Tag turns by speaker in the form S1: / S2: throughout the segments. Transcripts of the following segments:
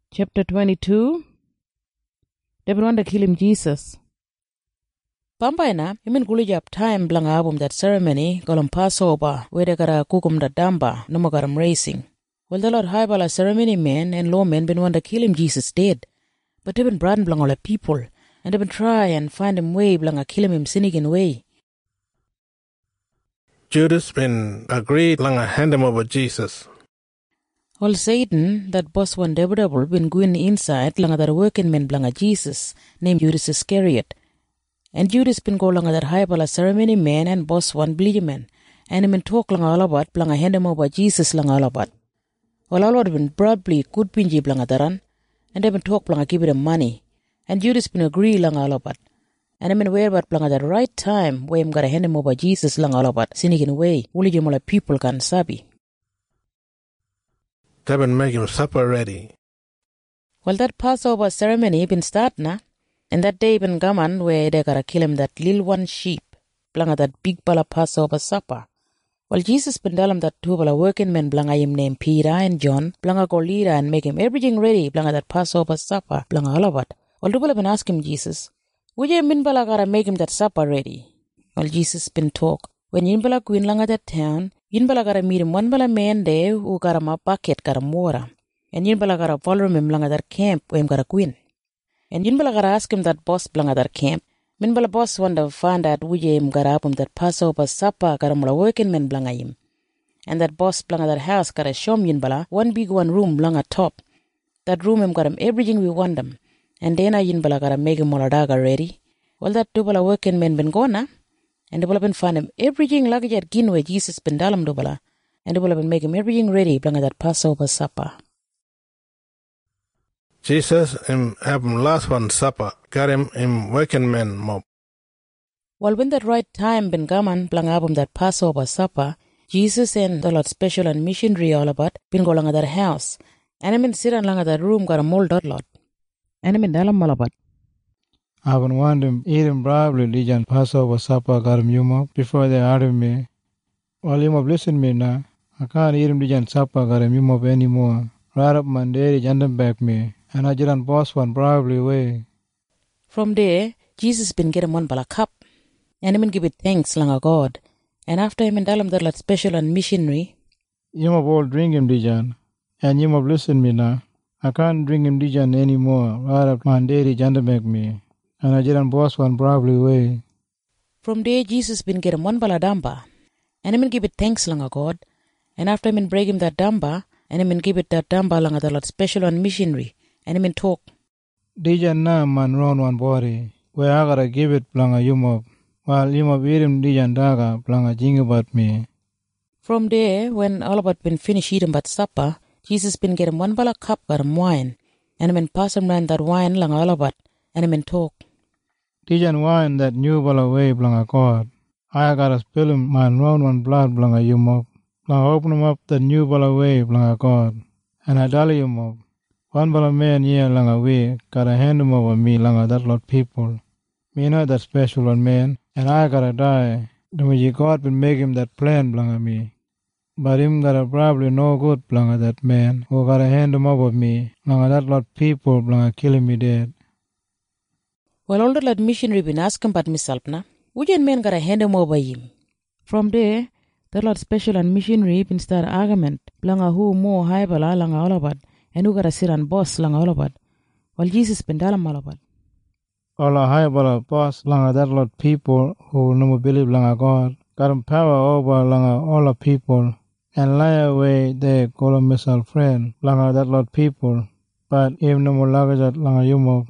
S1: Chapter 22. They want to kill him Jesus. Pampaina, imin kulijap time blanga abum that ceremony golom Passover where they gotta kukum the damba no more racing. Well, the Lord high bala ceremony men and lawmen been want to kill him Jesus dead. But they been brought blanga all the people and they been try and find him way blanga kill him sinning way.
S2: Judas been agreed blanga hand him over Jesus.
S1: Well, Satan, that boss one devil, been going inside blanga that working men blanga Jesus named Judas Iscariot. And Judas been go langa that high bala ceremony man and boss one believe man. And him been talk langa all about blanga hand him over Jesus langa all about. Well, all of been broadly good pinji blanga daran. And they been talk blanga give them money. And Judas been agree langa all about. And him been wear about blanga that right time where him gotta hand him over Jesus langa all about. Sinigin way, uli jumala people can sabi.
S2: They been make him supper ready.
S1: Well, that Passover ceremony been start na. And that day been gaman where they gotta kill him that little one sheep. Blanga that big bala Passover supper. Well, Jesus been tell him that two bala working men blanga him named Peter and John. Blanga go leader and make him everything ready. Blanga that Passover supper. Blanga all of it. Well, two bala been ask him Jesus. Would you min bala gotta make him that supper ready? Well, Jesus been talk. When yin bala queen langa that town. Yin bala gotta meet him one bala man there who got him a bucket got him water. And yin bala gotta follow him blanga that camp where him gotta queen. And yin bala gotta ask him that boss blanga that camp. Min bala boss wanda find out wuje him gotta up him that Passover supper gotta mula working men blanga him. And that boss blanga that house gotta show him yin bala one big one room blanga top. That room him got him everything we want him. And then yin bala gotta make him all daga ready. Well, that two bala working men been gone na. And they will have been find him everything like that gin where Jesus been dalam dubala. And they will have been make him everything ready blanga that Passover supper.
S2: Jesus him have him last one supper. Got him working men mob.
S1: Well, when that right time been gaman blanga abum that Passover supper, Jesus and the Lord special and missionary all about been go langa that house. And him been sit on langa that room got a mold dot lot. And him been dalam all about.
S3: I haven't wanted him eating probably Legion Passover supper got him you before they ordered me. Well, you listen me now. I can't eat him Legion supper got him you anymore. Right up my daddy and back me. And I didn't boss one probably way.
S1: From there, Jesus been get him one bala cup. And him been give it thanks langa God. And after him and dalam the Lord special and missionary.
S3: You all drink him Legion. And you listen me now. I can't drink him Legion anymore. Right up my daddy and back me. And I didn't boss one probably way.
S1: From there, Jesus been get him one bala damba. And him been give it thanks langa God. And after him been break him that damba. And him been give it that damba langa the Lord special and missionary. And him been talk.
S3: Dija na man round one body. Where I gotta give it planga yumop. While yumop eat him dija daga planga jing about me.
S1: From there, when all about been finished eating but supper, Jesus been get him one bala cup got him wine. And him been pass him round that wine langa all about. And him been talk.
S3: Dijan wine that new bala way blanga God. I gotta spill him man round one blood blanga yumop. Blanga open him up that new bala way blanga God. And I dolly yumop. One bala man here langa way gotta hand him over me langa that lot people. Me not that special one man. And I gotta die. The way God been make him that plan blanga me. But him gotta probably no good blanga that man. Who gotta hand him over me. Blanga that lot people blanga killing me dead.
S1: Well, all the Lord missionary been asking about myself na. Which man gotta hand him over him? From there, the Lord special and missionary been start argument. Blanga who more high bala langa all about. And who gotta sit and boss langa all about. Well, Jesus been dalam all about.
S3: All a high bala boss langa that lot people who no believe langa God. Got him power over langa all the people. And lie away they call him missile friend langa that lot people. But him no more lagajat langa yumo.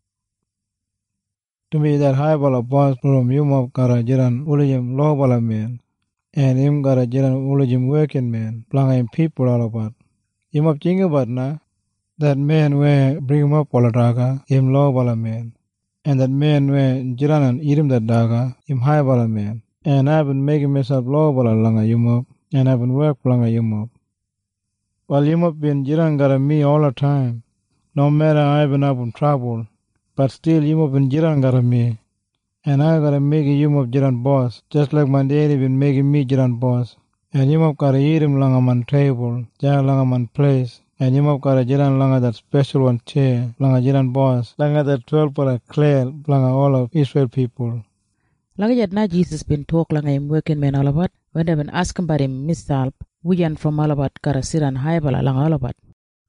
S3: To me that high bala boss from yumo gotta jiran ulijim low bala man. And him gotta jiran ulijim working man. Langa him people all about. Yumo think about na. That man where bring him up all daga, him low bala man. And that man where jiran and eat him that daga, him high bala man. And I've been making myself low bala langa yumo. And I've been work langa yumo. While yumo been jiran gotta me all the time. No matter I've been up in trouble. But still yumo been jiran gotta me. And I gotta make yumo jiran boss. Just like my daddy been making me jiran boss. And yumo gotta eat him langa man table. Ja langa man place. and yimap kara jiran langa that special one chair, langa jiran boss, langa that 12 para clear, langa all of Israel people.
S1: Langa jat na Jesus been talk langa him working men all about, when they been asking about him misalp, wujan from all about kara siran hai bala langa all about.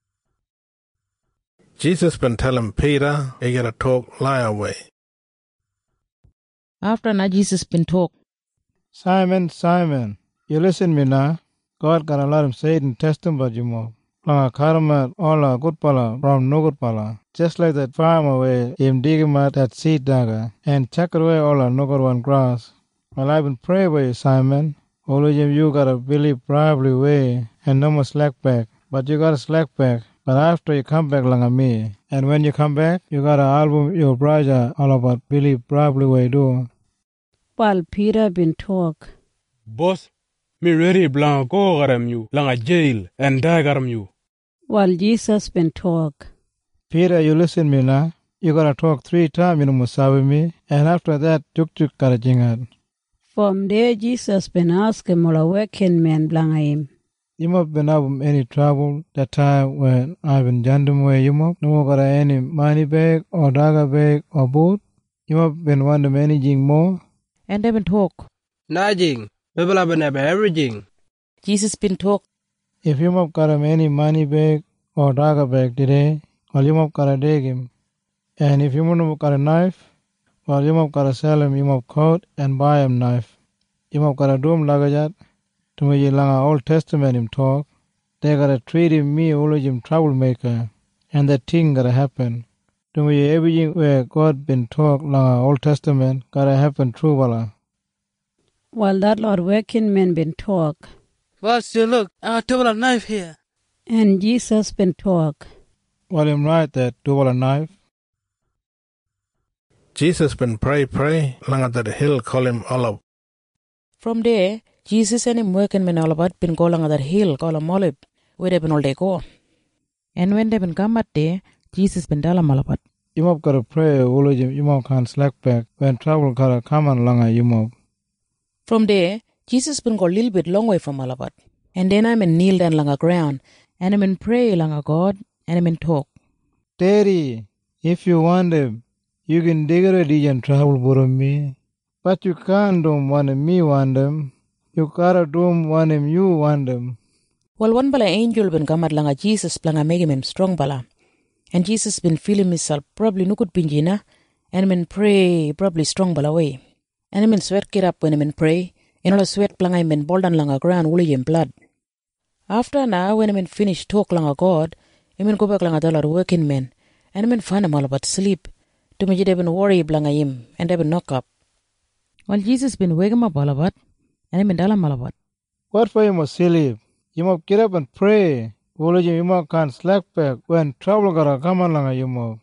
S2: Jesus been telling Peter, he gotta talk lie away.
S1: After na Jesus been talk,
S3: Simon, Simon, you listen me now. God gonna let him say it in testing about you more. Langa karma all good pala from no good pala. Just like that farmer where him digging out that seed dagger and check away all no good one grass. Well, I've been praying for you, Simon. Only you gotta believe probably way and no more slack back. But you gotta slack back. But after you come back langa me. And when you come back, you gotta album your brother all about believe probably way do.
S4: While Peter been talk,
S5: Boss, me ready blanco go garam you, langa jail and die garam you.
S4: while Jesus been talk,
S3: Peter, you listen me now. You gotta talk 3 times, you know, musabi me. And after that, tuk gotta jingat.
S4: from there Jesus been asking mola working men blanga him.
S3: You must been having any trouble that time when I've been jandum where you must no got any money bag or dagger bag or boat. You must been wondering anything more.
S1: and they been talk.
S6: Najing, people have been everything.
S1: Jesus been talk,
S3: If you must got any money bag or dagger bag today, or you must got dig him. And if you must got a knife, well, you must got to sell him, you must cut and buy him knife. You must got a doom lagajat. To me, you lang Old Testament him talk. They gotta treat him me always him troublemaker. And that thing gotta happen. To me, everything where God been talk lang Old Testament gotta happen true wala.
S4: While that Lord working men been talk,
S6: Boss, you look, I have a knife here.
S4: and Jesus been talk,
S3: Well, him right that double a knife.
S2: Jesus been pray long at that hill call him Olive.
S1: From there, Jesus and him working men all about been going along that hill called Olive, where they been all day go. And when they been come at there, Jesus been dalam all about.
S3: You must gotta pray always you must can't slack back when trouble gotta come along you must.
S1: From there, Jesus been go a little bit long way from all about. And then I'm in kneel down along the ground, and I'm in pray along a God, and I'm in talk.
S3: Daddy, if you want him, you can dig already and trouble for me. But you can't do want him, me want him. You gotta do want him, you want him.
S1: Well, one bala angel been come at langa Jesus planga make him strong bala. And Jesus been feeling himself probably no good pinjina, and I'm in pray probably strong bala way. And I'm in sweat get up when I'm in pray, and all the sweat planga him in boldan langa ground woolly in blood. After now, when I'm in finish talk langa God, I'm in go back langa dollar working men, and I'm in find him all about sleep. To me, they been worry blanga him, and they been knock up. Well, Jesus been wake him up all about, and I'm in dalam all about.
S3: What for you must sleep? You must get up and pray. Always you must can't slack back when trouble gotta come along you must.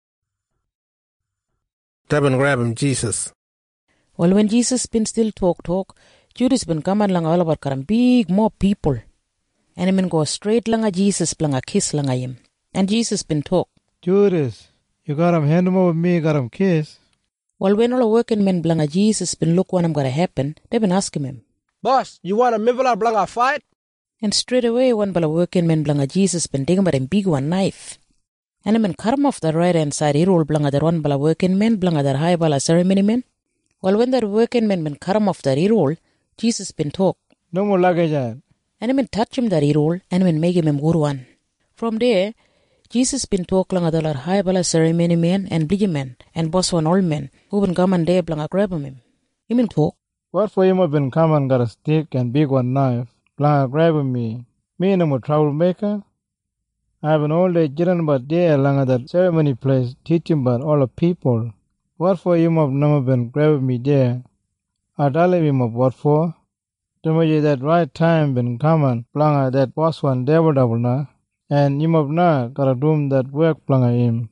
S2: They been grabbing Jesus.
S1: Well, when Jesus been still talk, Judas been coming along all about karam big more people. And him been go straight langa Jesus planga kiss langa him. And Jesus been talk.
S3: Judas, you got him hand him over me, got him kiss.
S1: Well, when all the working men blanga Jesus been look what I'm gonna happen, they been asking him.
S6: Boss, you want a mivela blanga fight?
S1: And straight away one bala working men blanga Jesus been digging about him big one knife. And him been cut him off the right hand side, he roll blanga that one bala working men blanga that high bala ceremony men. Well, when that working men been cut him off that he roll, Jesus been talk.
S3: No more luggage.
S1: And him been touch him that he roll, and him make him one. From there, Jesus been talk langa the high bala ceremony men and big men and boss one old men who been come and there blanga grab him. He been talk.
S3: What for you must been come and got a stick and big one knife, blanga grabbing me. Me no more troublemaker. I've been all day jiran but there along that ceremony place teaching about all the people. What for you must never been grabbing me there? I tell him of what for? To me that right time been coming, blanga that boss one devil double na, and you must not gotta do that work blanga him.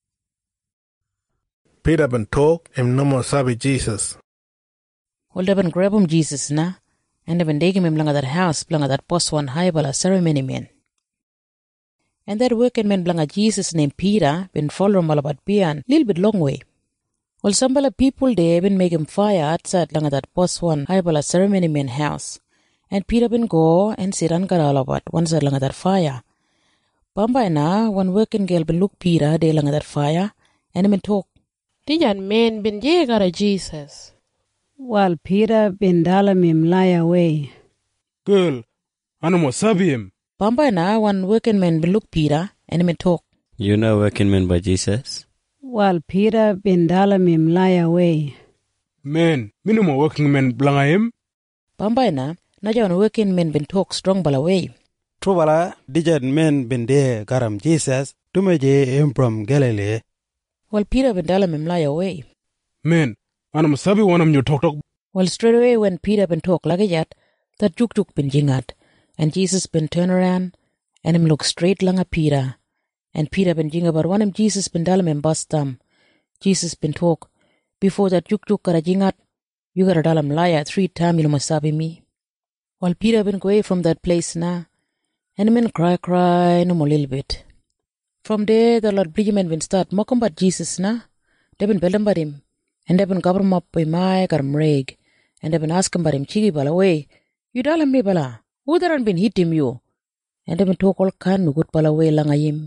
S2: Peter been talk him no more sabi Jesus.
S1: Well, they been grab him Jesus na, and they been dig him blanga that house blanga that boss one high bala ceremony men. And that working man blanga Jesus named Peter been follow him all about Pian, little bit long way. Well, some bala people there been make him fire outside blanga that boss one high bala ceremony man house. And Peter been go and sit and got all about one side blanga that fire. Bamba na one working girl bin look Peter de lang that fire and him talk.
S7: Dijan men bin je gara Jesus.
S4: While Peter bin dalamim lie away.
S5: Girl, anu mo sabi him.
S1: Bamba na one working man bin look Peter and him talk.
S8: You know working man by Jesus?
S4: While Peter bin dalamim lie away.
S5: Men, minimo working men blanga him.
S1: Bamba na one working man bin talk strong bala way.
S9: Trubala, dijan men bin de garam Jesus, tumeje him from Galilee.
S1: Well, Peter bin dalamim lie away.
S5: Men, anu mo sabi wanam nyo talk.
S1: Well, straight away when Peter bin talk lagayat, that juk bin jingat, and Jesus bin turn around, and him look straight langa Peter, and Peter bin jinga but one him Jesus bin dalamim bastam. Jesus bin talk, before that juk kara jingat, you gotta dalam liar 3 times you must sabi me. While Peter been away from that place now, and him cry no more little bit. From there, the Lord Bridgman been start mocking about Jesus now. They been building about him, and they been cover him up with my reg, and they been asking about him chigi bala way. You dalam me bala, who there been hit him you? And they been talk all kind of good bala way langa him.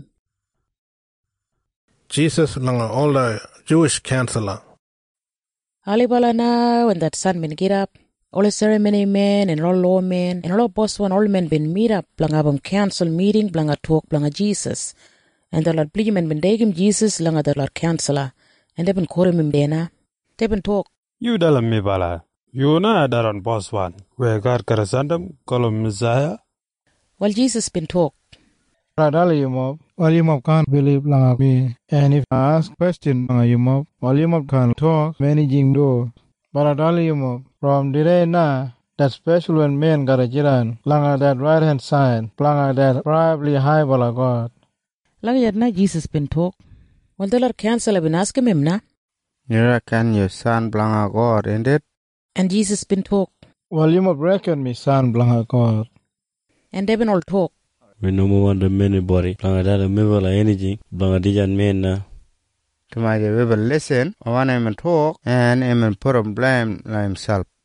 S2: Jesus langa all the Jewish counselor.
S1: Ali bala na when that sun been get up. All the ceremony men and all law men and all boss one all men been meet up blanga bum council meeting blanga talk blanga Jesus. And the Lord Bridgman been dig him Jesus langa the Lord counselor. And they been call him dena. They been talk.
S9: You dalam me bala. You na daran boss one. Where God karasandam kolom Messiah.
S1: Well, Jesus been talk.
S3: Well, you mob can't believe langa me. And if I ask question langa you mob, well you mob can't talk managing door. But you mob. From today na, that special when men got a jiran, langa that right hand side, langa that probably high bala God.
S1: Langa yet na Jesus been talk. Well, the Lord counselor been asking him na.
S10: You reckon your son blanga God, ain't it?
S1: And Jesus been talk.
S3: Well, you mob reckon me son blanga God.
S1: And they been all talk.
S8: We no more want the anybody. Blanga that a member like anything. Blanga dijan men na.
S10: To my people listen, I want him to talk, and him put him blame himself.